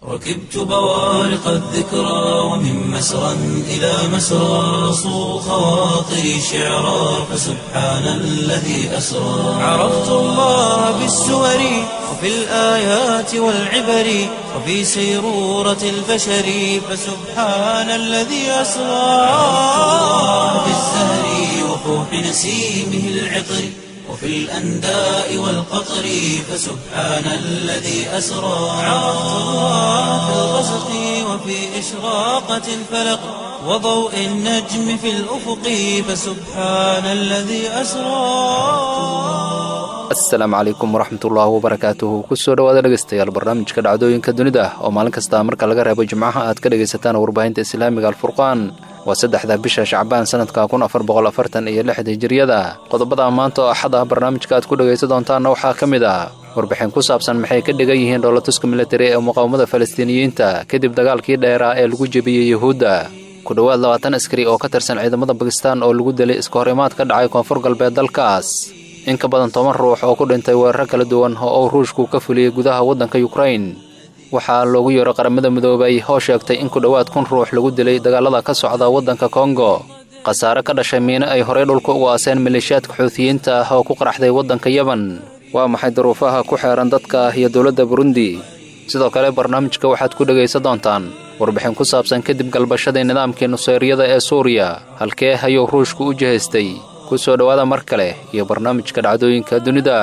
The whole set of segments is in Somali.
ركبت بوارق الذكرى ومن مسرى إلى مسرى صو خواطري شعرا فسبحان الذي أسرى عرفت الله بالسور وفي الآيات والعبر وفي سيرورة البشر فسبحان الذي أسرى في الزهر وفوح نسيمه العطر وفي الأنداء والقطر فسبحان الذي أسرى عرفت الله في الغسق وفي إشراقة الفلق وضوء النجم في الأفق فسبحان الذي أسرى. asalaamu calaykum waraxmatullaahi wabarakaatuhu kusoo dhawaada dhegeystayaal barnaamijka dhacdooyinka dunida oo maalin kasta marka laga reebo jimcaha aad ka dhegaysataan warbaahinta islaamiga alfurqaan waa 3 bisha shacbaan sanadka 1446 hijriyada qodobada maanta oo axad ah barnaamijka aad ku dhegaysan doontaana waxaa ka mid ah warbixin ku saabsan maxay ka dhigan yihiin dowladda military ee muqaawamada Falastiiniyiinta kadib dagaalkii dheeraa ee lagu jabiyay Yahuudda ku dhawaad 20 askari oo ka tirsan ciidamada Pakistan oo lagu dilay iska horimaad ka dhacay koonfur galbeed dalkaas in ka badan 10 ruux oo ku dhintay weerar kala duwan oo Ruushku ka fuliyay gudaha waddanka Ukraine waxaa loogu yeero qaramada midoobay oo sheegtay in ku dhawaad 1,000 ruux lagu dilay dagaalada ka socda waddanka Congo qasaare ka dhashay miino ay horey dhulka ugu aaseen maleeshiyaadka Xuuthiyiinta oo ku qaraxday waddanka Yemen waa maxay duruufaha ku xeeran dadka iyo dawladda Burundi sidoo kale barnaamijka waxaad ku dhageysan doontaan warbixin ku saabsan kadib galbashada nidaamkii nusayriyada ee Suuriya halkee ayuu Ruushku u jihaystay kusoo dhawaada mar kale iyo barnaamijka dhacdooyinka dunida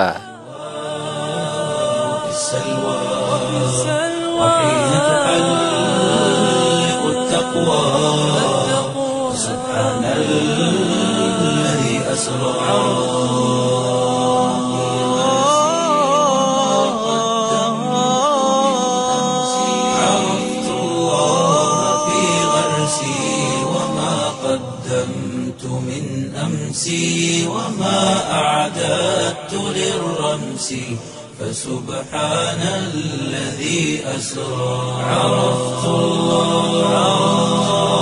وحين تحلق التقوى سبحان الذي أسرى عرفت الله في غرسي وما قدمت من أمسي وما أعددت للرمس فسبحان الذي أسرى عرفت الله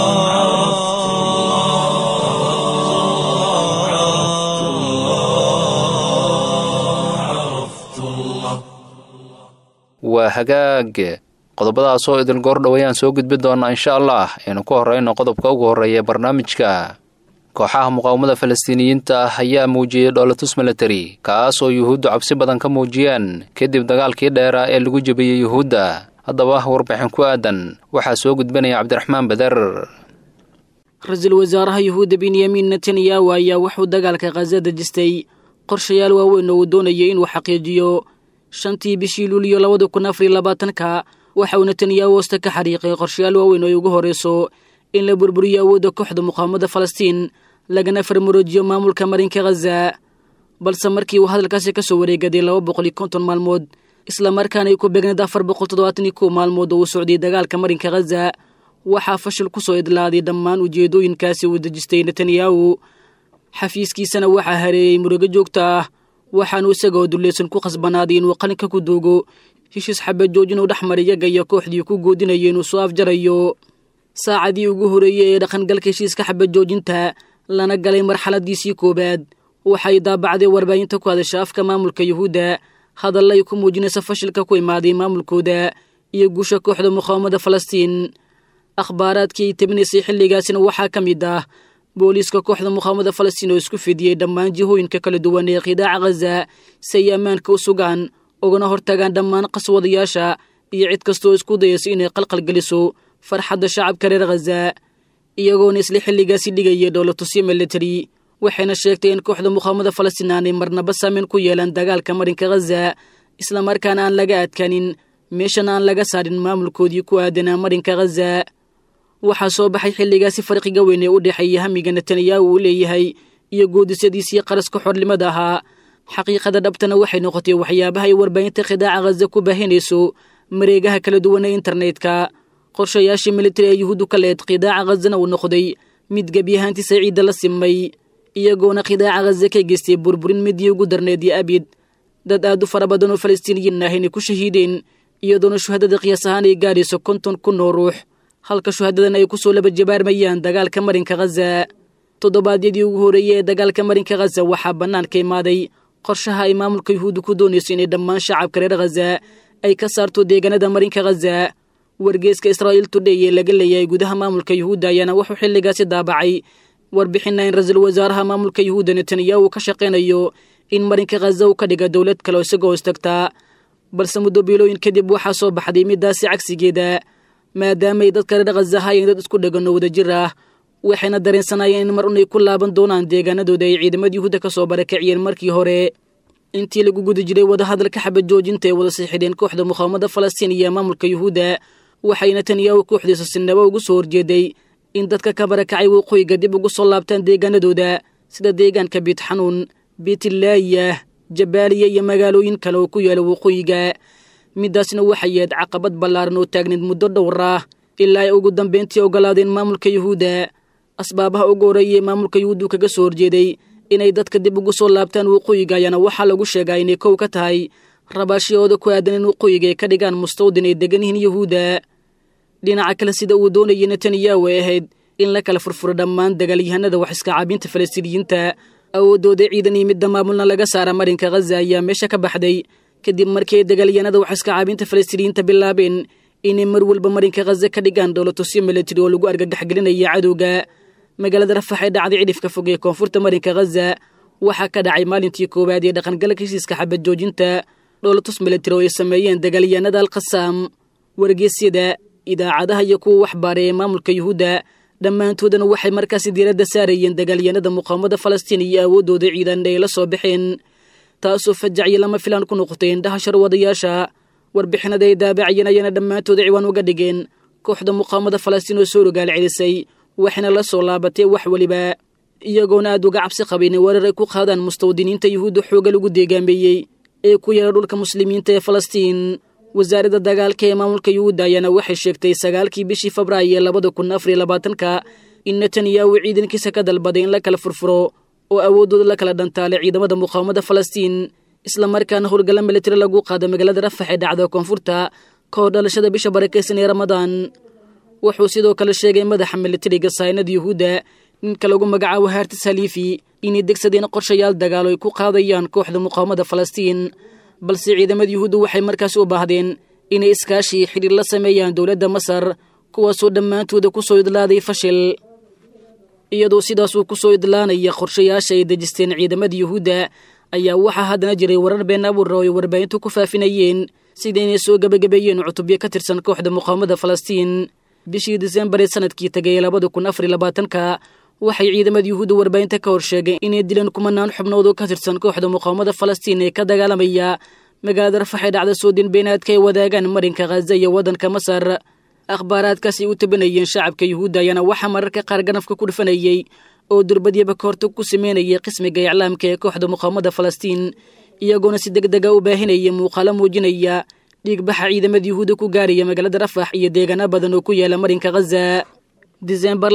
waa hagaag qodobadaas oo idil goor dhawayaan soo gudbin doona insha Allah inuu ku horeyno qodobka ugu horeeya barnaamijka kooxaha muqaawamada Falastiiniyiinta ayaa muujiyay dowladda military kaas oo Yahuuddu cabsi badan ka muujiyeen kadib dagaalkii dheeraa ee lagu jabiyay Yahuudda haddaba warbixin ku aadan waxaa soo gudbinaya Cabdiraxmaan Badar ra'iisul wasaaraha Yahuudda Benjamin Netanyahu ayaa wuxuu dagaalka Gaza dejistay qorshayaal waaweyn oo doonayay inuu xaqiijiyo 5 bishii Luulyo 2024 waxa uu Netanyahu wasta ka xariiqay qorshayaal waaweyn oo ugu horeyso in la burburiyo awoodda kooxda muqaawamada Falastiin lagana farmaroojiyo maamulka marinka Gaza balse markii uu hadalkaasi ka soo wareegaday 250 maalmood isla markaana ay ku beegnayd 471 maalmood oo uu socday dagaalka marinka Gaza waxaa fashil ku soo idlaaday dhammaan ujeedooyinkaasi uu dejistay Netanyahu xafiiskiisana waxaa hareeyay murugo joogto ah waxaanu isagoo dulleysan ku qasbanaaday inuu qalinka ku doogo heshiis xabad joojin u dhaxmaray iyaga iyo kooxdii ku goodinayay inuu soo afjarayo saacadii ugu horeeyay ee dhaqangalka heshiiska xabad joojinta lana galay marxaladiisii koobaad waxay daabacday warbaahinta ku hadasha afka maamulka Yahuudda hadal ay ku muujinaysa fashilka ku imaaday maamulkooda iyo guusha kooxda muqaawamada Falastiin akhbaaraadkii tabinaysay xilligaasina waxaa ka mid ah booliiska kooxda muqaawamada Falastiin oo isku fidiyay dhammaan jihooyinka kala duwan ee qidaaca Gaza si ay ammaanka u sugaan ugana hortagaan dhammaan qaswadayaasha iyo cid kastoo isku dayaysa inay qalqal geliso farxadda shacabka reer Gaza iyagoona isla xilligaasi dhigayay dowladda military waxayna sheegtay in kooxda muqaawamada Falastiin aanay marnaba saameyn ku yeelan dagaalka marinka Gaza isla markaana aan laga adkaanin meeshana aan laga saarin maamulkoodii ku aadanaa marinka Gaza waxaa soo baxay xilligaasi farqiga weyn ee u dhaxeeya hamiga Netanyahu uu leeyahay iyo goodisyadiisii qaraska xornimada ahaa xaqiiqada dhabtana waxay noqotay waxyaabaha ay warbaahinta qidaaca Gaza ku baahinayso mareegaha kala duwan ee internetka qorshayaashii military ee Yahuuddu ka leed qidaaca Gazana uu noqday mid gebi ahaantiisa ciidda la simay iyagoona qidaaca Gaza ka geystay burburin midii ugu darneed iyo abid dad aad u fara badan oo Falastiiniyiin ah inay ku shahiideen iyadoona shuhadada qiyaas ahaan ay gaadhayso 50,000 oo ruux halka shuhadadan ay ku soo laba jabaarmayaan dagaalka marinka Gaza toddobaadyadii ugu horeeyay ee dagaalka marinka Gaza waxaa bannaan ka imaaday qorshaha ay maamulka Yahuuddu ku doonayso inay dhammaan shacabka reer Gaza ay ka saarto deegaanada marinka khaza. wargeeska Israa'iil Today ee laga leeyahay gudaha maamulka Yuhuudda ayaana wuxuu xilligaasi daabacay warbixin in ra'iisul wasaaraha maamulka Yuhuudda Netanyahu ka shaqeynayo in marinka khaza uu ka dhigo dawlad kale oo isagoo istagta. balse muddo bilooyin kadib waxaa soo baxday midaasi cagsigeeda, maadaama ay dadka reer khaza hayeen dad isku dhagan oo wadajir ah, waxayna dareensanayeen in mar unay ku laaban doonaan deegaanadooda ay ciidamada Yuhuudda ka soo barakaciyeen markii hore. intii lagu guda jiray wadahadalka xabad joojinta ee wada saxiixdeen kooxda muqaawamada Falastiin iyo maamulka Yuhuudda, waxay Netanyahu kooxdiisa sinaba ugu soo horjeeday in dadka ka barakacay waqooyiga dib ugu soo laabtaan deegaanadooda sida deegaanka Beit Xanuun, Beit Laaya, Jabaaliya iyo magaalooyin kale oo ku yaala waqooyiga. midaasna waxay ahayd caqabad ballaaran oo taagneed muddo dhowr ah ilaa ay ugu dambeyntii ogolaadeen maamulka Yuhuudda. asbaabaha ugu horeeyay maamulka Yuhuuddu kaga soo horjeeday inay dadka dib ugu soo laabtaan waqooyiga ayaana waxaa lagu sheegay inay kow ka tahay rabaashiyooda ku aadan in waqooyiga ay ka dhigaan mustawdin ay degan yihiin Yuhuudda. dhinaca kale sida uu doonayay Netanyahu ay ahayd in la kala furfuro dhammaan dagaalyahanada wax iska caabinta Falastiiniyiinta. awoodooda ciidan iyo midda maamulna laga saara marinka khaza ayaa meesha ka baxday kadib markii dagaalyahanada wax iska caabinta Falastiiniyiinta bilaabeen inay mar walba marinka khaza ka dhigaan dawladtusyo military oo lagu argagaxgelinaya cadowga. magaalada Rafax ee dhacday cidhifka fog ee koonfurta marinka khaza waxaa ka dhacay maalintii koowaad ee dhaqangalka heshiiska xabad joojinta dawladtus military oo ay sameeyeen dagaalyahanada Al-Qassam. wargeysyada, idaacadaha iyo kuwa waxbaara ee maamulka Yuhuudda dhammaantoodana waxay markaasi diiradda saarayeen dagaalyahanada muqaawamada Falastiin iyo awoodooda ciidan ay la soo baxeen, taasoo fajacyo lama filaan ku noqotay indhaha sharwadayaasha. warbixinada ay daabacayeen ayaana dhammaantooda ciwaan uga dhigeen kooxda muqaawamada Falastiin oo soo rogaal celisay, waxayna la soo laabatay wax waliba, iyagoona aad uga cabsi qabeen weerar ay ku qaadaan mustawdiniinta Yuhuudda xooga lagu deegaameeyey ee ku yaala dhulka muslimiinta ee Falastiin. wasaaradda dagaalka ee maamulka Yuhuudda ayaana waxay sheegtay 9kii bishii Febraayo 2024 in Netanyahu ciidankiisa ka dalbaday in la kala furfuro oo awoodooda la kala dhantaale ciidamada muqaawamada Falastiin, isla markaana howlgalla military lagu qaado magaalada Rafax ee dhacda koonfurta ka hor dhalashada bisha barakeysan ee Ramadaan. wuxuu sidoo kale sheegay madaxa militariga saynada Yuhuudda ninka lagu magacaabo Hartis Halifi inay degsadeen qorshayaal dagaal ay ku qaadayaan kooxda muqaawamada Falastiin, balse ciidamada Yuhuuddu waxay markaas u baahdeen inay iskaashi xiriir la sameeyaan dawladda Masar, kuwaasoo dhammaantooda ku soo idlaaday fashil. iyadoo sidaas uu ku soo idlaanaya qorshayaasha ay dejisteen ciidamada Yuhuudda ayaa waxaa haddana jiray warar been abuur oo ay warbaahintu ku faafinayeen sida inay soo gabagabeeyeen cutubyo ka tirsan kooxda muqaawamada Falastiin. bishii December ee sanadkii tagay 2024 waxay ciidamada Yuhuudda warbaahinta ka hor sheegeen inay dileen kumanaan xubnood oo ka tirsan kooxda muqaawamada Falastiin ee ka dagaalamaya magaalada Rafax ee dhacda Suudaan beenaadka ay wadaagaan marinka Khaza iyo waddanka Masar. akhbaaraadkaasi u tabanayeen shacabka Yuhuudda ayaana waxaa mararka qaar ganafka ku dhufanayay oo durbadyaba ka hortag ku sameynayay qismiga iclaamka ee kooxda muqaawamada Falastiin, iyagoona si degdega u baahinaya muuqaalo muujinaya dhiigbaxa ciidamada Yuhuudda ku gaaraya magaalada Rafax iyo deegaano badan oo ku yaala marinka Khaza. December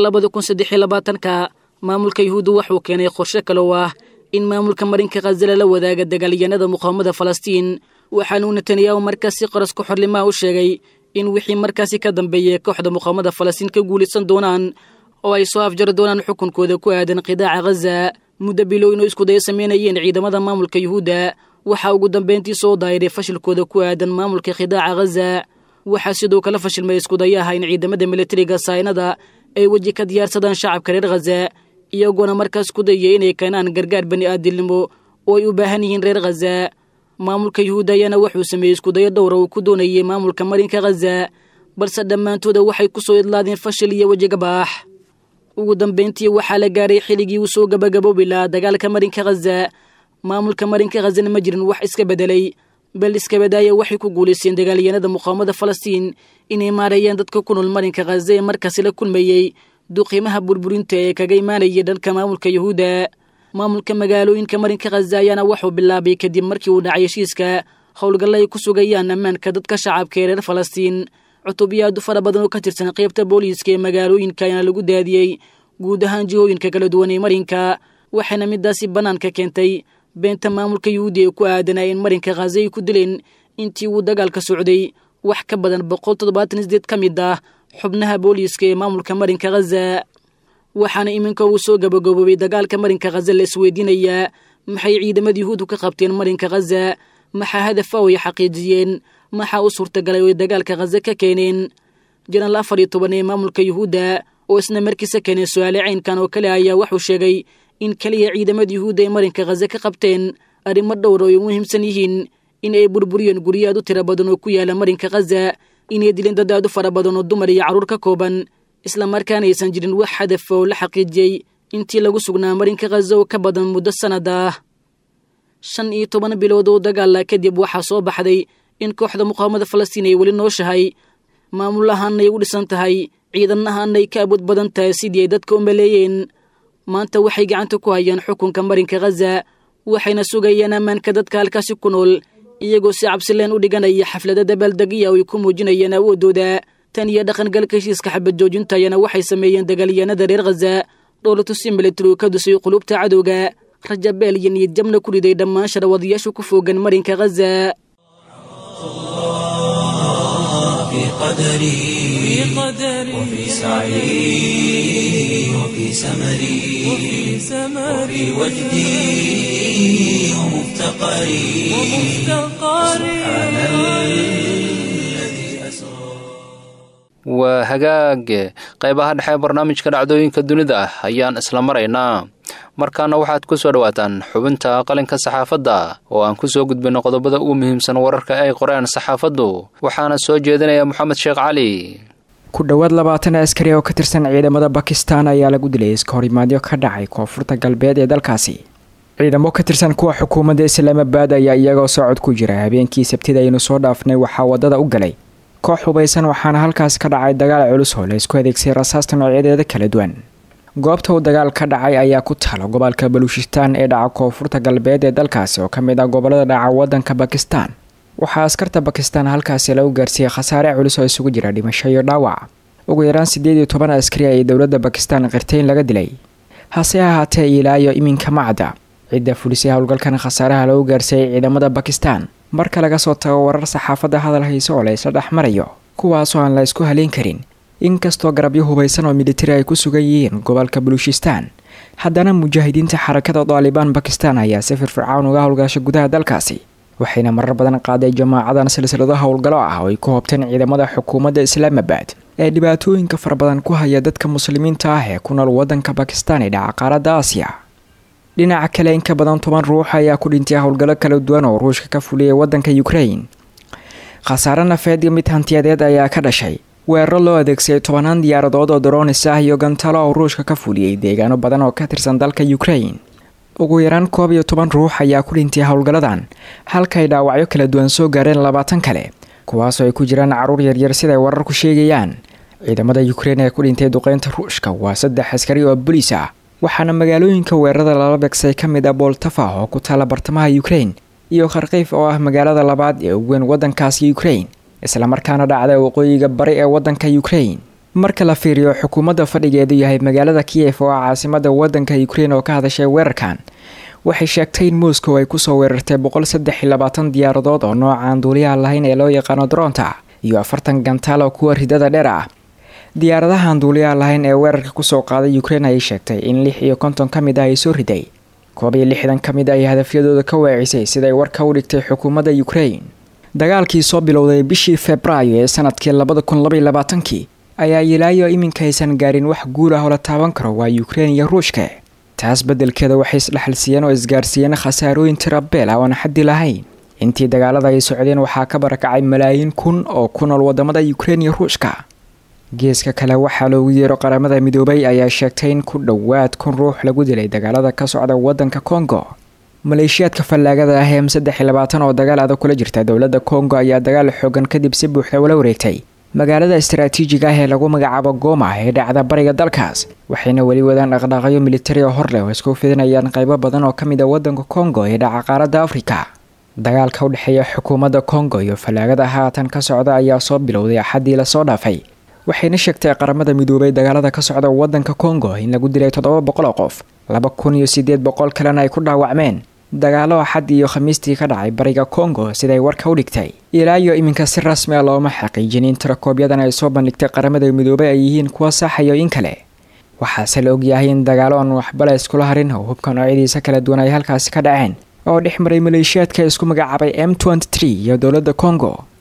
2023 maamulka Yuhuudda wuxuu keenay qorshe kale oo ah in maamulka marinka Khaza la wadaaga dagaalyahanada muqaawamada Falastiin, waxaana Netanyahu markaasi qaras ku xorlimaha u sheegay in wixii markaasi ka dambeeyay kooxda muqaawamada Falastiin ka guulaysan doonaan oo ay soo afjari doonaan xukunkooda ku aadan qidaaca Khaza. muddo bilooyin oo isku day sameynayeen ciidamada maamulka Yuhuudda waxaa ugu dambeyntii soo daayiray fashilkooda ku aadan maamulka qidaaca Khaza. waxaa sidoo kale fashilmay isku dayaha in ciidamada militariga saynada ay waji ka diyaarsadaan shacabka reer Khaza, iyagoona markaas ku dayay inay keenaan gargaar bani'aadamnimo oo ay u baahan yihiin reer Khaza. maamulka Yuhuudda ayaana wuxuu sameeyey isku dayo dhowr oo ku doonayay maamulka marinka Khaza, balse dhammaantooda waxay ku soo idlaadeen fashil iyo wajiga baax. ugu dambeyntii waxaa la gaaray xilligii uu soo gabagaboobi lahaa dagaalka marinka Khaza. maamulka marinka Khazana ma jirin wax iska bedelay, bal iska badaaya waxay ku guulaysteen dagaalyahanada muqaawamada Falastiin inay maareeyaan dadka ku nool marinka Khaza ee markaasi la kulmayey duqiimaha burburinta ee kaga imaanayay dhanka maamulka Yuhuudda. maamulka magaalooyinka marinka Khaza ayaana wuxuu bilaabay kadib markii uu dhacay heshiiska howlgalla ay ku sugayaan ammaanka dadka shacabka ee reer Falastiin. cutubyaad fara badan oo ka tirsan qaybta booliiska ee magaalooyinka ayaana lagu daadiyey guud ahaan jihooyinka kala duwan ee marinka, waxayna midaasi bannaanka keentay beenta maamulka Yuhuudda ee ku aadanaa in marinka Khaza ay ku dileen intii uu dagaalka socday wax ka badan 178 ka mid ah xubnaha booliiska ee maamulka marinka Khaza. waxaana iminka uu soo gabagaboobay dagaalka marinka Khaza la isweydiinayaa maxay ciidamada Yuhuuddu ka qabteen marinka Khaza, maxaa hadaf ay xaqiijiyeen, maxaa u suurtagalay oo ay dagaalka khaza ka keeneen janaal 14 ee maamulka yuhuudda oo isna markiisa keenay su'aale caynkan oo kale ayaa wuxuu sheegay in kaliya ciidamada yuhuudda ay marinka khaza ka qabteen arrimo dhowr oo ay muhiimsan yihiin in ay burburiyeen guryo aad u tiro badan oo ku yaala marinka khaza inay dileen dad aad u fara badan oo dumar iyo carruur ka kooban isla markaana aysan jirin wax hadaf oo la xaqiijiyey intii lagu sugnaa marinka khaza oo ka badan muddo sanad ah 15 bilood oo dagaal kadib waxaa soo baxday in kooxda muqaawamada Falastiin ay weli nooshahay maamul ahaan ay u dhisan tahay ciidan ahaan ay ka awood badan tahay sidii ay dadka u maleeyeen maanta waxay gacanta ku hayaan xukunka marinka khaza waxayna sugayaan ammaanka dadka halkaasi ku nool iyagoo si cabsi leen u dhiganaya xaflada dabaaldegyo ay ku muujinayaan awoodooda tan iyo dhaqangalka heshiiska xabad joojinta ayana waxay sameeyeen dagaalyahanada reer khaza dowladtusi militari ka dusay qulubta cadowga rajabeel iyo niyad jabna ku riday dhammaan sharawadayaasha ku foogan marinka khaza في قدري وفي سعي وفي سمري وفي وجدي ومفتقري سبحان الذي أسرى waa hagaag qaybaha dhexe barnaamijka dhacdooyinka dunida ayaan isla maraynaa markaana waxaad ku soo dhawaataan xubinta qalinka saxaafadda oo aan ku soo gudbino qodobada ugu muhiimsan wararka ay qoreen saxaafaddu waxaana soo jeedinaya Maxamed Sheekh Cali ku dhawaad 20 askari oo ka tirsan ciidamada Pakistan ayaa lagu dilay iskahorimaadyo ka dhacay koonfurta galbeed ee dalkaasi ciidamo ka tirsan kuwa xukuumadda Islaamabad ayaa iyagoo socod ku jira habeenkii Sabtida aynu soo dhaafnay waxa wadada u galay koox hubaysan waxaana halkaas ka dhacay dagaal culus oo la isku adeegsaday rasaasta noocyadeeda kala duwan goobta uu dagaal ka dhacay ayaa ku taala gobolka Baluchistan ee dhaca koonfurta galbeed ee dalkaasi oo kamid ah gobolada dhaca wadanka Pakistan waxaa askarta Pakistan halkaas lagu gaarsiiyay khasaare culus oo isugu jira dhimasho iyo dhaawac ugu yaraan 18 askari ay dawladda Pakistan qirteen laga dilay hase ahaatee ilaa iyo iminka macda cidda fulisay howlgalkan khasaaraha lagu gaarsiiyay ciidamada Pakistan marka laga soo tago warar saxaafadda hadal hayso oo la isla dhaxmarayo kuwaas oo aan la isku haleyn karin inkastoo garabyo hubaysan oo militari ay ku sugan yihiin gobolka Baluchistan haddana mujaahidiinta xarakada Taliban Pakistan ayaa si firfircoon uga howlgasha gudaha dalkaasi waxayna marar badan qaaday jamaacadan silsilado howlgalo ah oo ay ku hobteen ciidamada xukuumadda Islaamabad ee dhibaatooyinka fara badan ku haya dadka muslimiinta ah ee ku nool wadanka Pakistan ee dhaca qaaradda Aasiya dhinaca kale in ka badan 10 ruux ayaa ku dhintay howlgalo kala duwan oo Ruushka ka fuliyay wadanka Ukraine khasaare nafeed iyo mid hantiyadeed ayaa ka dhashay weeraro loo adeegsaday 10 diyaaradood oo drones ah iyo gantaalo oo Ruushka ka fuliyay deegaano badan oo ka tirsan dalka Ukraine ugu yaraan 12 ruux ayaa ku dhintay howlgaladan halka ay dhaawacyo kala duwan soo gaareen 20 kale kuwaas oo ay ku jiraan carruur yar sida ay wararku sheegayaan ciidamada Ukraine ee ku dhintay duqeynta Ruushka waa 3 askari oo booliis ah waxaana magaalooyinka weerarada lala beegsay kamid ah Poltava oo ku taala bartamaha Ukraine iyo Kharkiv oo ah magaalada labaad ee ugu weyn wadankaasi Ukraine isla markaana dhacday waqooyiga bari ee wadanka Ukraine marka la fiiriyo xukuumadda fadhigeedu yahay magaalada Kiev oo caasimada wadanka Ukraine oo ka hadashay weerarkan waxay sheegtay in Moscow ay ku soo weerartay 123 diyaaradood oo noocan duuliyaha lahayn ee loo yaqaan drone-ta iyo 40 gantaal oo kuwa ridada dheer ah diyaaradahan duuliyaha lahayn ee weerarka ku soo qaaday Ukraine ay sheegtay in 56 kamid ah ay soo riday 60 kamid ah ay hadafyadooda ka weecisay sida ay warka u dhigtay xukuumadda Ukraine dagaalkii soo bilowday bishii Febraayo ee sanadkii 2022 ayaa ilaayo iminka aysan gaarin wax guul ah oo la taaban karo waa Ukraine iyo Ruushka taas bedelkeeda waxay isdhaxalsiiyeen oo isgaarsiiyeen khasaarooyin tirabeel ah oo aan xaddi lahayn intii dagaalada ay socdeen waxaa ka barakacay malaayiin kun oo ku nool wadamada Ukraine iyo Ruushka geeska kale waxaa loogu yeero qaramada midoobay ayaa sheegtay in ku dhawaad 1 ruux lagu dilay dagaalada ka socda wadanka Congo maleeshiyaadka fallaagada ah ee 23 oo dagaal adag kula jirta dawladda Congo ayaa dagaal xooggan kadib si buuxda wala wareegtay magaalada istaraatiijiga ah ee lagu magacaabo Goma ee dhacda bariga dalkaas waxayna wali wadaan dhaqdhaqaaqyo militari oo hor leh oo isku fidinayaan qaybo badan oo kamid ah wadanka Congo ee dhaca qaaradda Afrika dagaalka u dhaxeeya xukuumadda Congo iyo fallaagada haatan ka socda ayaa soo bilowday axadii la soo dhaafay waxayna sheegtay qaramada midoobay dagaalada ka socda wadanka Congo in lagu dilay 700 qof 2800 kalena ay ku dhaawacmeen dagaalo axad iyo khamiistii ka dhacay bariga Congo sida ay warka u dhigtay ilaa iyo iminka si rasmi ah looma xaqiijin in tirakoobyada ay soo bandhigtay qaramada midoobay ay yihiin kuwa sax iyo in kale waxaa la og yahay in dagaalo aan waxba la isku harin oo hubka noocyadiisa kala duwan ay halkaas ka dhaceen oo dhexmaray maleeshiyaadka isku magacaabay M23 iyo dawladda Congo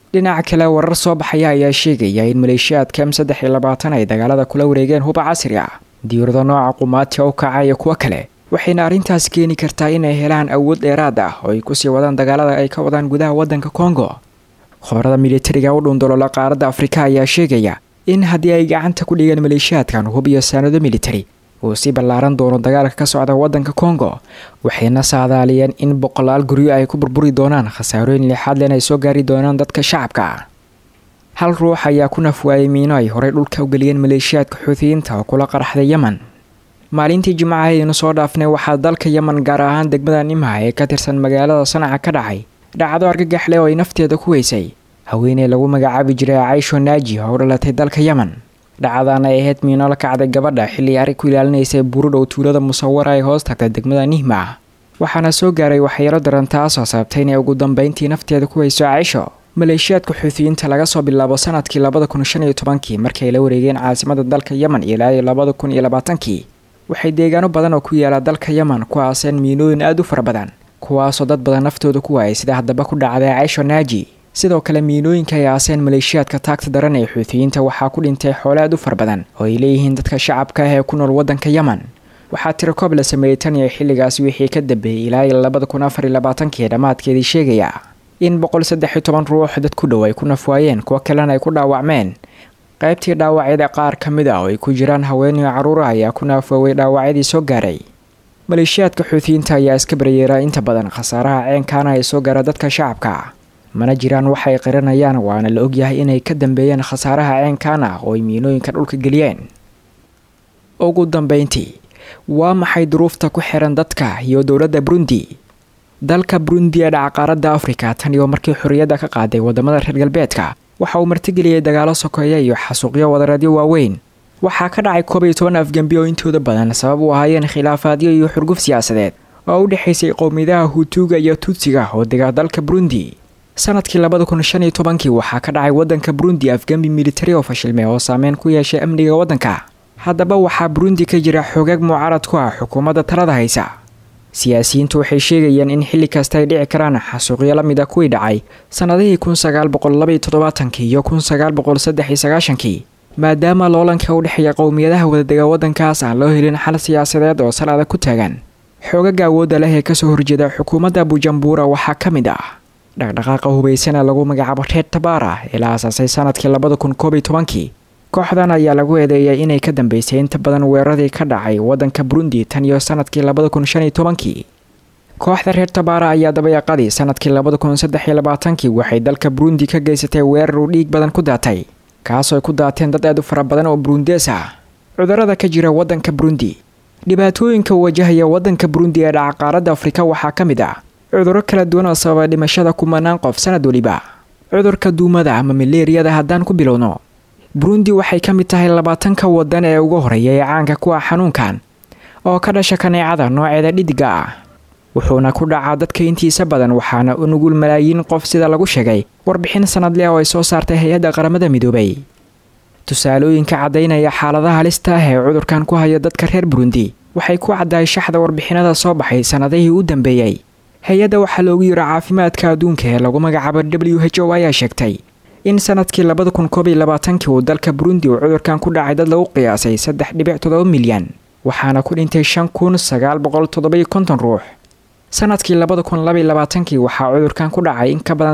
dhinaca kale warar soo baxaya ayaa sheegaya in maleeshiyaadka M320 ay dagaalada kula wareegeen hub casri ah diyaarado nooca qumaati u kaca iyo kuwa kale waxayna arrintaas keeni kartaa inay helaan awood dheeraad ah oo ay ku sii wadaan dagaalada ay ka wadaan gudaha waddanka Congo. Khabarada militariga u dhundolola qaaradda Afrika ayaa sheegaya in haddii ay gacanta ku dhigaan maleeshiyaadkan hub iyo saanado militari uu si ballaaran doono dagaalka ka socda waddanka Congo, waxayna saadaaliyeen in boqolaal guryo ay ku burburi doonaan khasaarooyin lixaad leh ay soo gaari doonaan dadka shacabka. Hal ruux ayaa ku nafwaayay miino ay horey dhulka u galiyeen maleeshiyaadka Xuuthiyiinta oo kula qaraxday Yemen. maalintii Jimcaha aynu soo dhaafnay waxaa dalka Yemen gaar ahaan degmada Nimha ee ka tirsan magaalada Sanca ka dhacay dhacdo argagax leh oo ay nafteeda ku weysay haweeney lagu magacaabi jiray Aisha Naaji oo dhalatay dalka Yemen. dhacdana ay ahayd miino la kacday gabadha xilli ay ku ilaalinaysay buuro dhow tuulada Musawwara ee hoos tagtay degmada Nimha, waxaana soo gaaray waxyeelo daran taas oo sababtay in ugu dambeyntii nafteeda ku weyso Aisha. maleeshiyaadka Xuuthiyiinta laga soo bilaabo sanadkii 2015 markii ay la wareegeen caasimadda dalka Yemen ilaa 2020 waxay deegaano badan oo ku yaala dalka Yemen ku aaseen miinooyin aad u fara badan kuwaasoo dad badan naftooda ku waayay sida haddaba ku dhacday Aisha Naaji. sidoo kale miinooyinka ay aaseen maleeshiyaadka taagta daran ee Xuuthiyiinta waxaa ku dhintay xoolo aad u fara badan oo ay leeyihiin dadka shacabka ah ee ku nool waddanka Yemen. waxaa tirakoob la sameeyay tan iyo xilligaas wixii ka dambeeyay ilaa 2024 dhamaadkeedii sheegaya in 113 ruux dad ku dhow ay ku nafwaayeen kuwa kalena ay ku dhaawacmeen. qaybtii dhaawacyada qaar ka mid ah oo ay ku jiraan haween iyo carruur ayaa ku nafwaayay dhaawacyadii soo gaaray. maleeshiyaadka Xuuthiyiinta ayaa iska bareeray inta badan khasaaraha ceenkaana ay soo gaara dadka shacabka, mana jiraan waxay qiranayaan waana la ogyahay inay ka dambeeyeen khasaaraha ceenkaana oo ay miinooyinka dhulka geliyeen. ugu dambeyntii, waa maxay duruufta ku xiran dadka iyo dowladda Burundi? dalka Burundi ee dhaca qaaradda Afrika tan iyo markii xorriyadda ka qaaday wadamada reer galbeedka waxa uu martigeliyay dagaalo sokeeye iyo xasuuqyo wadareedyo waaweyn. waxaa ka dhacay 12 afgambi oo intooda badan sabab u ahaayeen khilaafaadyo iyo xurguf siyaasadeed oo u dhaxaysay qowmiyadaha Hutuga iyo Tutsiga oo dega dalka Burundi. sanadkii 2015 waxaa ka dhacay waddanka Burundi afgambi militari oo fashilmay oo saameyn ku yeeshay amniga waddanka. haddaba waxaa Burundi ka jira xoogag mucaarad ku ah xukuumadda talada haysa. siyaasiyiintu waxay sheegayaan in xilli kasta ay dhici karaan xasuuqyo la mid ah kuwii dhacay sanadihii 1972 iyo 1993 maadaama loolanka u dhexeeya qowmiyadaha wadadega waddankaas aan loo helin xal siyaasadeed oo salada ku taagan. xoogagga awoodda leh ee kasoo horjeeda xukuumadda Bujumbura waxaa ka mid ah dhaqdhaqaaqa hubaysan ee lagu magacaabo Red Tabara ee la aasaasay sanadkii 2011. kooxdan ayaa lagu eedeeyay inay ka dambeysay inta badan weeraradii ka dhacay waddanka Burundi tan iyo sanadkii 2015. kooxda Red Tabara ayaa dabayaqadii sanadkii 2023 waxay dalka Burundi ka geysatay weerar u dhiig badan ku daatay kaasoo ay ku daateen dad aad u fara badan oo Burundees ah. cudurrada ka jira waddanka Burundi. dhibaatooyinka wajahaya waddanka Burundi ee dhaca qaaradda Afrika waxaa ka mid ah cudurro kala duwan oo sababa dhimashada kumanaan qof sanad waliba. cudurka duumada ama malaariyada haddaan ku bilowno, Burundi waxay ka mid tahay 20 waddan ee ugu horeeya ee caanka ku ah xanuunkan oo ka dhasha kaneecada nooceeda dhidga ah. wuxuuna ku dhacaa dadka intiisa badan waxaana u nugul malaayiin qof sida lagu sheegay warbixin sanadle oo ay soo saartay hay'adda qaramada midoobay. tusaalooyinka cadaynaya xaaladaha halista ah ee cudurkan ku haya dadka reer Burundi waxay ku caddahay shaxda warbixinada soo baxay sanadihii u dambeeyay. hay'adda waxaa loogu yiri caafimaadka adduunka ee lagu magacaabo WHO ayaa sheegtay in sanadkii 2021 uu dalka Burundi uu cudurkan ku dhacay dad lagu qiyaasay 3.7 milyan waxaana ku dhintay 5950 ruux. sanadkii 2022 waxaa cudurkan ku dhacay in ka badan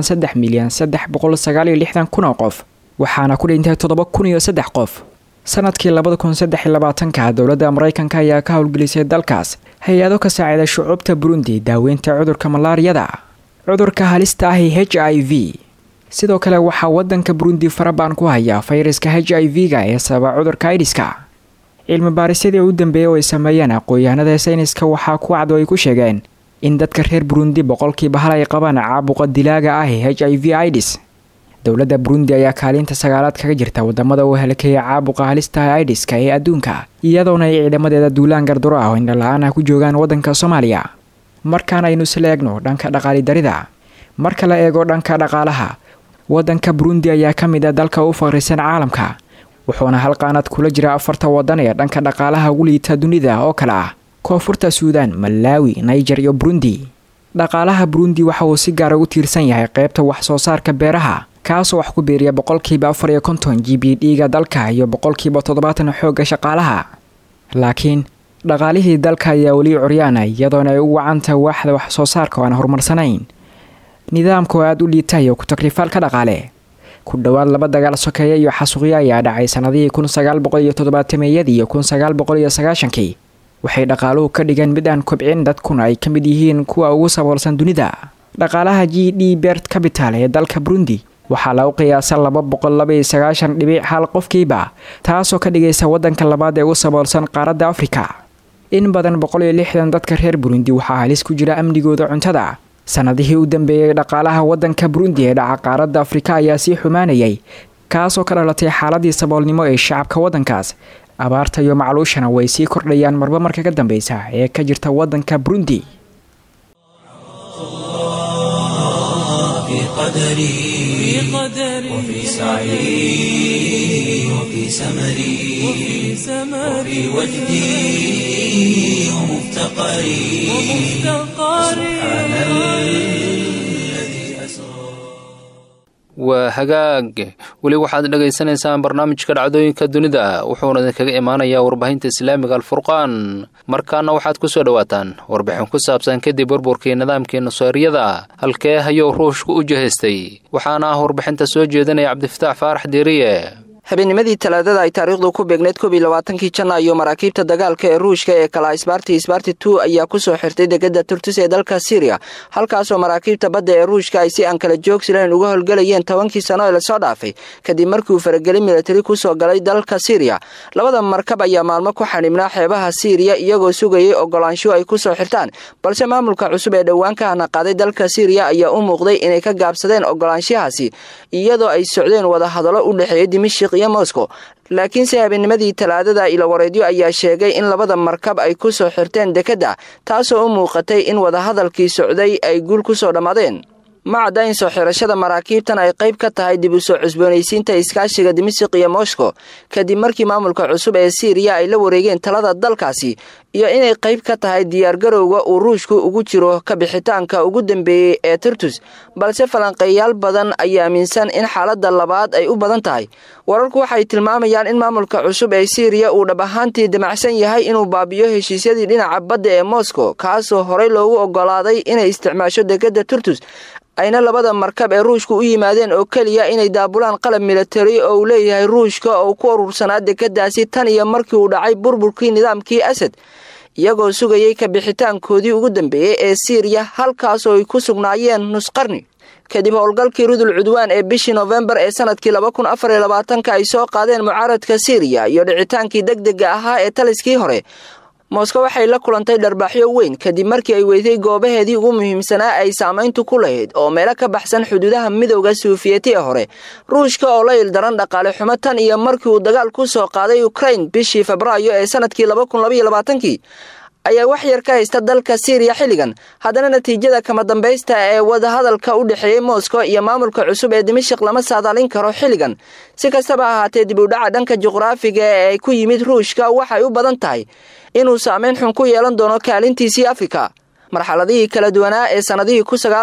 3,369,000 qof waxaana ku dhintay 7,003 qof. sanadkii 2023 dowladda Mareykanka ayaa ka howlgelisay dalkaas hay'ado ka saacida shucuubta Burundi daaweynta cudurka malaariyada, cudurka halista ah HIV. sidoo kale waxaa waddanka Burundi farabaan ku haya fayraska HIV-ga ee sababa cudurka AIDS-ka. cilmi baarisyadii u dambeeyay oo ay sameeyeen aqoonyahanada sayniska waxaa ku cad oo ay ku sheegeen in dadka reer Burundi boqolkiiba hal ay qabaan caabuqa dilaaga ah ee HIV/AIDS. dowladda Burundi ayaa kaalinta 9aad kaga jirta wadamada uu halkeeyay caabuqa halista ah AIDS-ka ee adduunka, iyadoona ay ciidamadeeda duulaan gardaro ah oo indhala'aan ah ku joogaan waddanka Soomaaliya. markaan aynu eegno dhanka dhaqaale darida, marka la eego dhanka dhaqaalaha, waddanka Burundi ayaa ka mid ah dalka u faqrisan caalamka, wuxuuna halqaanad kula jira 4 waddan ee dhanka dhaqaalaha ugu liita dunida oo kala ah Koonfurta Suudaan, Malawi, Niger iyo Burundi. dhaqaalaha Burundi waxa uu si gaar ah u tiirsan yahay qaybta wax soo saarka beeraha, kaasoo wax ku biiriya 450% GDP-ga dalka iyo 70% xoogga shaqaalaha. laakiin dhaqaalihii dalka ayaa weli curyaana iyadoona ay u wacanta waaxda wax soo saarka oo aan horumarsanayn. nidaamku aad u liitay ku takrifalka dhaqaale. ku dhawaad 2 dagaal sokeeye iyo xasuuqyo ayaa dhacay sanadihii 1970 iyo 1990. waxay dhaqaaluhu ka dhigan mid aan kobcin dadkuna ay ka mid yihiin kuwa ugu saboolsan dunida. dhaqaalaha GDP per capita ee dalka Burundi waxaa lagu qiyaasay 292.1 qofkiiba, taasoo ka dhigaysa wadanka labaad ee ugu saboolsan qaaradda Afrika. in badan 160 dadka reer Burundi waxaa halis ku jira amnigooda cuntada. sanadihii u dambeeyay dhaqaalaha wadanka Burundi ee dhaca qaaradda Afrika ayaa sii xumaanayay, kaasoo ka dhalatay xaaladii saboolnimo ee shacabka wadankaas. abaarta iyo macluushana way sii kordhayaan marba marka ka dambeysa ee ka jirta wadanka Burundi. قدري وفي سعي وفي سمري وفي وجدي ومفتقري سبحان الذي أسرى. waa hagaag weli waxaad dhageysanaysaan barnaamijka dhacdooyinka dunida wuxuuna idinkaga imaanayaa warbaahinta islaamiga alfurqaan. markaana waxaad ku soo dhawaataan warbixin ku saabsan kadib burburkii nidaamkii nusayriyada halkee ayuu ruushku u jihaystay. waxaana warbixinta soo jeedinaya cabdifataax faarax diiriye. habeennimadii talaadada ay taariikhdu ku beegneed 22 Janaayo maraakiibta dagaalka ee Ruushka ee kala Isbaarti 2 ayaa ku soo xirtay degada Turtus ee dalka Syria, halkaas oo maraakiibta badda ee Ruushka ay si aan kala joogsileen uga howlgalayeen 10 sano ee la soo dhaafay kadib markii uu faragelin military ku soo galay dalka Syria. labada markab ayaa maalmo ku xanibnaa xeebaha Syria iyagoo sugayay ogolaansho ay ku soo xirtaan, balse maamulka cusub ee dhawaanka ana qaaday dalka Syria ayaa u muuqday inay ka gaabsadeen ogolaanshahaasi iyadoo ay socdeen wada hadallo u dhaxeeyay Dimashq iyo Moscow. laakiin habeennimadii talaadada ila wareedyo ayaa sheegay in labada markab ay ku soo xirteen dekada, taasoo u muuqatay in wada hadalkii socday ay guul ku soo dhamaadeen. macda in soo xirashada maraakiibtan ay qayb ka tahay dib u soo cusboonaysiinta iskaashiga Dimashq iyo Moscow kadib markii maamulka cusub ee Syria ay la wareegeen talada dalkaasi, iyo inay qayb ka tahay diyaar garowga uu Ruushku ugu jiro ka bixitaanka ugu dambeeyay ee Turtus. balse falanqeeyaal badan ayaa aaminsan in xaaladda labaad ay u badan tahay. wararku waxay tilmaamayaan in maamulka cusub ee Syria uu dhab ahaantii damacsan yahay inuu baabiyo heshiisyadii dhinaca badda ee Moscow, kaasoo horey loogu ogolaaday inay isticmaasho degada Turtus, ayna labada markab ee Ruushku u yimaadeen oo kaliya inay daabulaan qalab military oo uu leeyahay Ruushka oo ku urursanaa degadaasi tan iyo markii uu dhacay burburkii nidaamkii Asad, iyagoo sugayay ka bixitaankoodii ugu dambeeyay ee Syria, halkaas oo ay ku sugnaayeen nus qarni. kadib howlgalkii Rudul Cudwaan ee bishii November ee sanadkii 2024 ay soo qaadeen mucaaradka Syria iyo dhicitaankii degdega ahaa ee taliskii hore, Moscow waxay la kulantay dharbaaxyo weyn kadib markii ay weyday goobaheedii ugu muhiimsanaa ay saameyntu ku lahayd oo meelo ka baxsan xuduudaha midowga Soviyeeti ee hore. Ruushka oo la ildaran dhaqaale xumo tan iyo markii uu dagaal ku soo qaaday Ukraine bishii Febraayo ee sanadkii 2022 ayaa wax yar ka haysta dalka Syria xilligan. haddana natiijada kama dambaysta ee wada hadalka u dhaxeeyay Moscow iyo maamulka cusub ee Dimashq lama saadaalin karo xilligan. si kastaba ahaatee dib u dhaca dhanka juqraafiga ee ay ku yimid Ruushka waxay u badan tahay inuu saameyn xun ku yeelan doono kaalintiisii Afrika. marxaladihii kala duwanaa ee sanadihii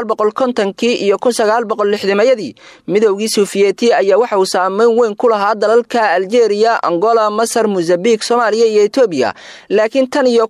1950 iyo 1960 midowgii Soviyeeti ayaa waxa uu saameyn weyn ku lahaa dalalka Algeria, Angola, Masar, Mozambique, Soomaaliya iyo Ethiopia. laakiin tan iyo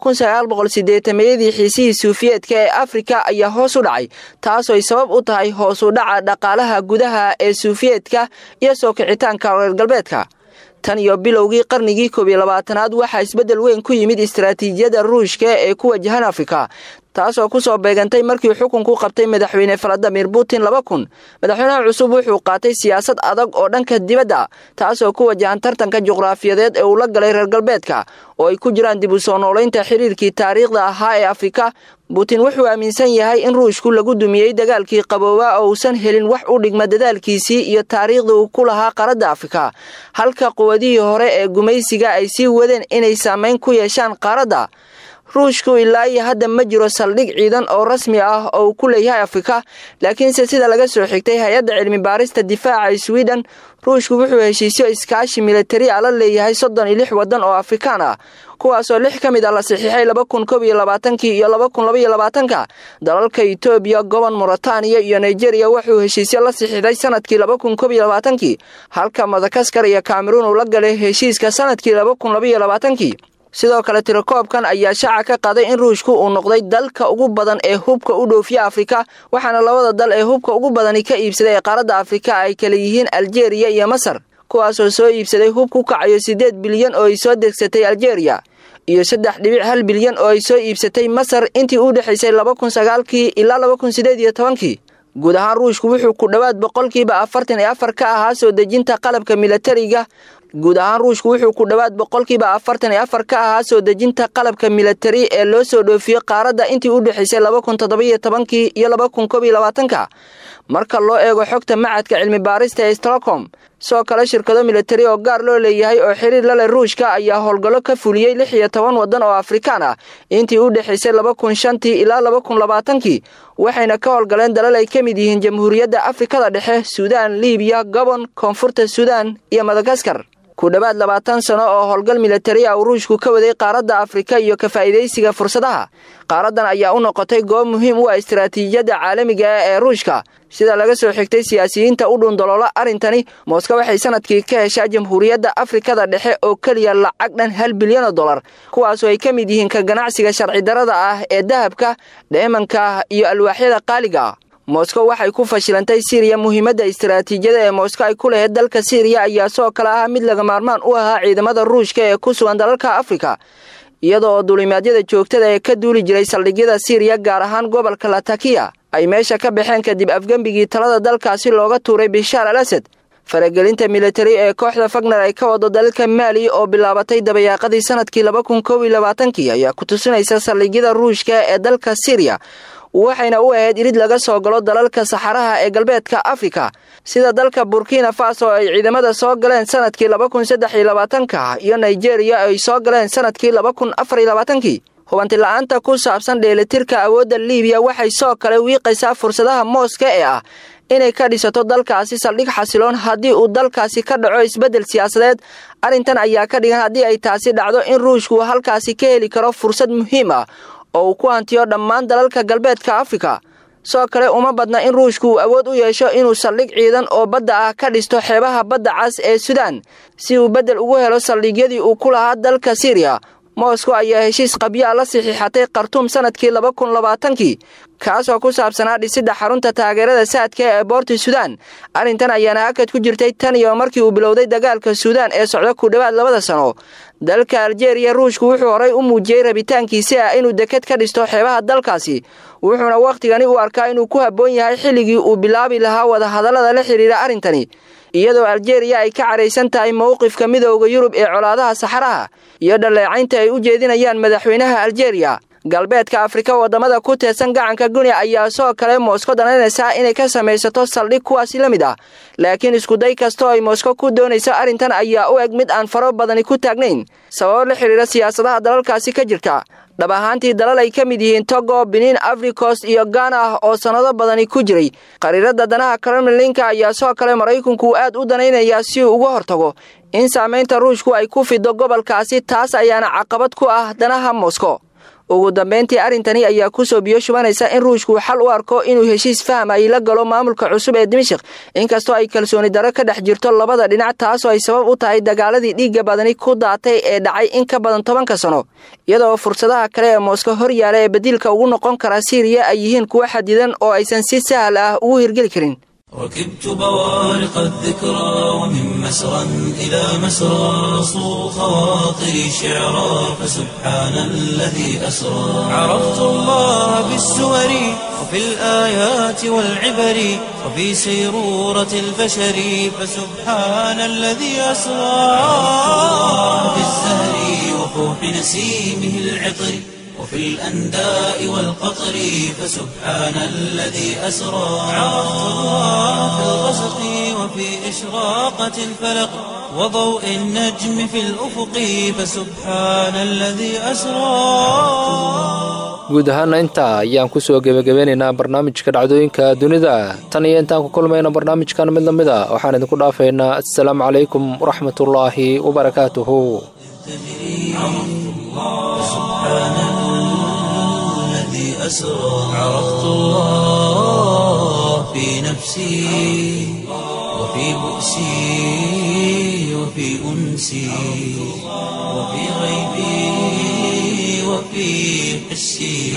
1980 xiisihii Soviyeetka ee Afrika ayaa hoos u dhacay, taasoo ay sabab u tahay hoos u dhaca dhaqaalaha gudaha ee Soviyeetka iyo soo kicitaanka reer galbeedka. tan iyo bilowgii qarnigii 21aad waxaa isbedel weyn ku yimid istiraatiijiyada Ruushka ee ku wajahan Afrika, taasoo ku soo beegantay markii xukunku qabtay madaxweyne Vladimir Putin 2000. madaxweynaha cusub wuxuu qaatay siyaasad adag oo dhanka dibadda, taasoo ku wajahan tartanka juqraafiyadeed ee uu la galay reer galbeedka oo ay ku jiraan dib u soo noolaynta xiriirkii taariikhda ahaa ee Afrika. Putin wuxuu aaminsan yahay in Ruushku lagu dumiyay dagaalkii qabooba oo uusan helin wax u dhigma dadaalkiisii iyo taariikhda uu ku lahaa qaarada Afrika, halka quwadihii hore ee gumaysiga ay sii wadeen inay saameyn ku yeeshaan qaarada. ruushku ilaa iyo hadda ma jiro saldhig ciidan oo rasmi ah oo uu ku leeyahay Afrika, laakiinse sida laga soo xigtay hay'adda cilmi baarista difaaca Sweden, ruushku wuxuu heshiisyo iskaashi militari la leeyahay 36 wadan oo Afrikaan ah, kuwaas oo 6 kamid ah la saxiixay 2021 iyo 2022. dalalka Itoobiya, Gabon, Mauritania iyo Nigeria wuxuu heshiisyo la saxiixday sanadkii 2022, halka Madagascar iyo Cameroon uu la galay heshiiska sanadkii 2022. sidoo kale tirakoobkan ayaa shaaca ka qaaday in ruushku uu noqday dalka ugu badan ee hubka u dhoofiya Afrika, waxaana labada dal ee hubka ugu badan ka iibsaday qaaradda Afrika ay kala yihiin Algeria iyo Masar, kuwaas oo soo iibsaday hub ku kacayo 8 bilyan oo ay soo degsatay Algeria iyo 3.1 bilyan oo ay soo iibsatay Masar intii u dhaxaysay 2009 ilaa 2018. guud ahaan ruushku wuxuu ku dhawaad 44% ka ahaa soo dejinta qalabka militariga militari ee loo soo dhoofiyo qaaradda intii u dhaxaysay 2017 iyo 2021. marka loo eego xogta macadka cilmi baarista ee Stockholm, soo kale shirkado militari oo gaar loo leeyahay oo xiriir la leh Ruushka ayaa howlgallo ka fuliyay 16 wadan oo Afrikaan ah intii u dhaxaysay 2005 ilaa 2020, waxayna ka howlgaleen dalal ay kamid yihiin Jamhuuriyadda Afrikada Dhexe, Suudaan, Liibiya, Gabon, Koonfurta Suudaan iyo Madagascar. ku dhawaad 20 sano oo howlgal militari ah Ruushku ka waday qaaradda Afrika iyo ka faa'iideysiga fursadaha. qaaradan ayaa u noqotay goob muhiim u ah istiraatiijiyadda caalamiga ah ee Ruushka. sida laga soo xigtay siyaasiyiinta u dhundalola arintani, Moscow waxay sanadkii ka heshaa Jamhuuriyadda Afrikada Dhexe oo kaliya lacag dhan $1 bilyan, kuwaas oo ay kamid yihiin ka ganacsiga sharci darrada ah ee dahabka, dheemanka iyo alwaaxyada qaaliga. Moscow waxay ku fashilantay Syria. muhiimadda istiraatiijiyada ee Moscow ay ku leedahay dalka Syria ayaa soo kala ah mid laga maarmaan u ah ciidamada Ruushka ee ku sugan dalalka Afrika, iyadoo duulimaadyada joogtada ee ka duuli jiray saldhigyada Syria gaar ahaan gobolka Latakia ay meesha ka baxeen kadib afgambigii talada dalkaasi looga tuuray Bashar al-Assad. faragelinta militari ee kooxda Wagner ay ka wado dalka Mali oo bilaabatay dabayaaqadii sanadkii 2021 ayaa ku tusinaysa saldhigyada Ruushka ee dalka Syria, waxayna u ahayd irid laga soo galo dalalka saxaraha ee galbeedka Afrika, sida dalka Burkina Faso ay ciidamada soo galeen sanadkii 2023 iyo Nigeria ay soo galeen sanadkii 2024. hubanti la'aanta ku saabsan dheelitirka awoodda Liibiya waxay soo kale wiiqaysaa fursadaha Moscow ee ah inay ka dhisato dalkaasi saldhig xasiloon haddii uu dalkaasi ka dhaco isbedel siyaasadeed. arrintan ayaa ka dhigan haddii ay taasi dhacdo in Ruushku halkaasi ka heli karo fursad muhiim ah oo uu ku hantiyo dhammaan dalalka galbeedka Afrika. soo kale uma badna in Ruushku awood u yeesho inuu saldhig ciidan oo badda ah ka dhisto xeebaha badda cas ee Suudaan si uu bedel ugu helo saldhigyadii uu ku lahaa dalka Syria. Moscow ayaa heshiis qabya la saxiixatay Khartoum sanadkii 2020, kaas oo ku saabsanaa dhisidda xarunta taageerada saadka ee Port Sudan. arrintan ayaana hakad ku jirtay tan iyo markii uu bilowday dagaalka Suudaan ee socda ku dhawaad 2 sano. dalka Algeria, Ruushku wuxuu horay u muujiyay rabitaankiisa inuu deked ka dhisto xeebaha dalkaasi, wuxuuna waqtigani u arkaa inuu ku habboon yahay xilligii uu bilaabi lahaa wada hadallada la xiriira arrintani, iyadoo Algeria ay ka careysan tahay mowqifka midowga Yurub ee colaadaha saxaraha iyo dhaleecaynta ay u jeedinayaan madaxweynaha Algeria. galbeedka Afrika wadamada ku teesan gacanka Guinea ayaa soo kale Moscow danaysa inay ka samaysato saldhig kuwaas la mid ah, laakiin isku day kasto ay Moscow ku doonayso arrintan ayaa u eg mid aan faro badan ku taagnayn sabab la xiriira siyaasadaha dalalkaasi ka jirta. dhab ahaantii dalal ay ka mid yihiin Togo, Benin, Ivory Coast iyo Ghana oo sanado badan ku jiray qariirada danaha Kremlinka ayaa soo kale Mareykanku aad u danaynaya si uu uga hortago in saameynta Ruushku ay ku fido gobolkaasi, taas ayaana caqabad ku ah danaha Moscow. ugu dambeyntii arrintani ayaa ku soo biyo shubanaysa in Ruushku xal u arko inuu heshiis faham ay la galo maamulka cusub ee Dimashq, inkastoo ay kalsooni darro ka dhex jirto labada dhinac, taas oo ay sabab u tahay dagaaladii dhiigga badani ku daatay ee dhacay in ka badan 10 sano, iyadoo fursadaha kale ee Moscow hor yaala ee bedilka ugu noqon kara Syria ay yihiin kuwa xadidan oo aysan si sahal ah ugu hirgeli karin. ركبت بوارق الذكرى ومن مسرى إلى مسرى صو خواطري شعرا فسبحان الذي أسرى. عرفت الله بالسور وفي الآيات والعبر وفي سيرورة البشر فسبحان الذي أسرى. في الزهر وفوح نسيمه العطر وفي الأنداء والقطر فسبحان الذي أسرى عرفت الله في الغسق وفي إشراقة الفلق وضوء النجم في الأفق فسبحان الذي أسرى. guud ahaana intaa ayaan ku soo gebagabeynaynaa barnaamijka dhacdooyinka dunida tan iyo intaan ku kulmayno barnaamijkan mid lamid a waxaan idinku dhaafaynaa assalaamu calaykum waraxmatullaahi wabarakaatuhu. عرفت الله في نفسي وفي بؤسي وفي أنسي وفي غيبي وفي حسي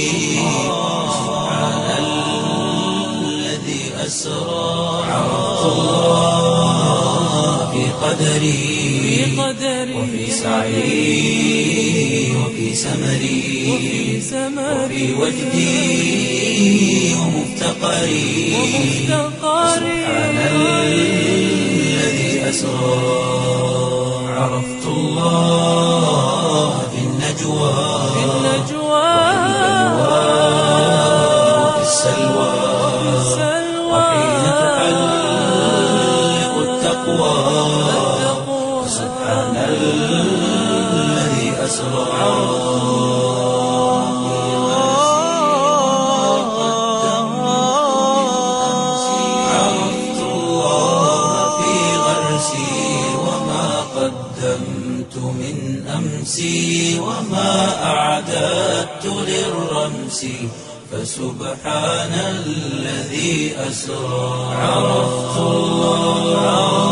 سبحان الذي أسرى. عرفت الله في قدري وفي سعي وفي سمري وفي وجدي ومفتقري سبحان الذي أسرى. عرفت الله في النجوى وفي السلوى وحين تحلق التقوى سبحان الذي أسرى. عرفت الله في غرسي وما قدمت من أمسي وما أعددت للرمس فسبحان الذي أسرى. عرفت الله